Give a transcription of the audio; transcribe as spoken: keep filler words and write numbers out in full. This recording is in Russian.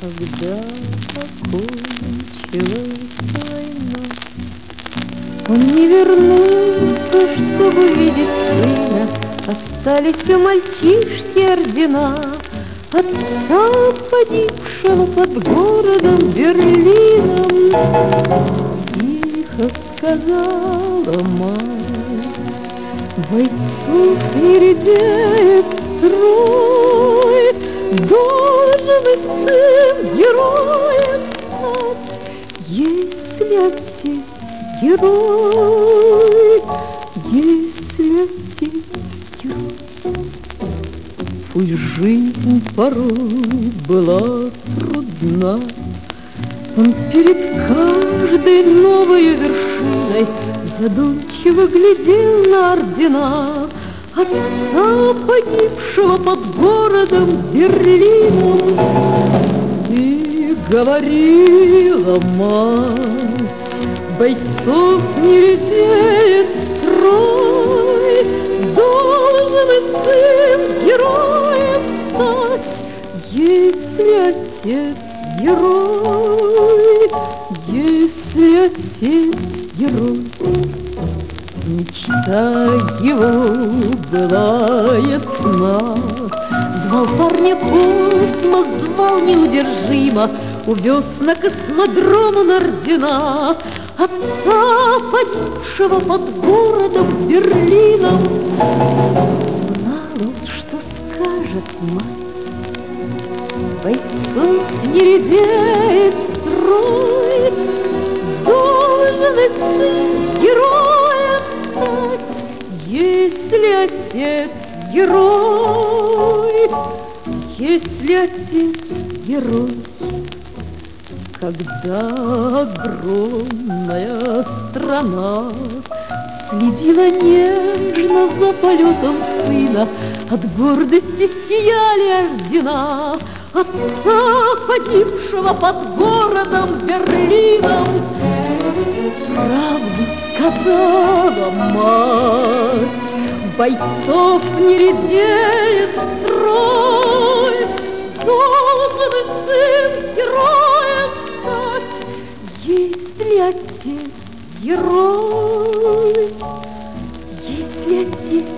Когда окончилась война, он не вернулся, чтобы видеть сына. Остались у мальчишки ордена отца, погибшего под городом Берлином. Тихо сказала мать: бойцов не редеет строй, должен и сын героем стать, если отец герой, если отец герой. Пусть жизнь порой была трудна, он перед каждой новой вершиной задумчиво глядел на ордена отца, погибшего под городом Берлином. И говорила мать: бойцов не редеет строй, должен и сын героем стать, если отец герой, если отец герой. Мечта его была ясна, звал парня космос, звал неудержимо, увез на космодром он ордена отца, погибшего под городом Берлином. Знал он, что скажет мать: бойцов не редеет строй, должен и сын героем стать, если отец герой, если отец герой. Когда огромная страна следила нежно за полетом сына, от гордости сияли ордена отца, погибшего под городом Берлином. Правду сказала мать: бойцов не редеет строй, должен и сын героем стать, если отец герой, если отец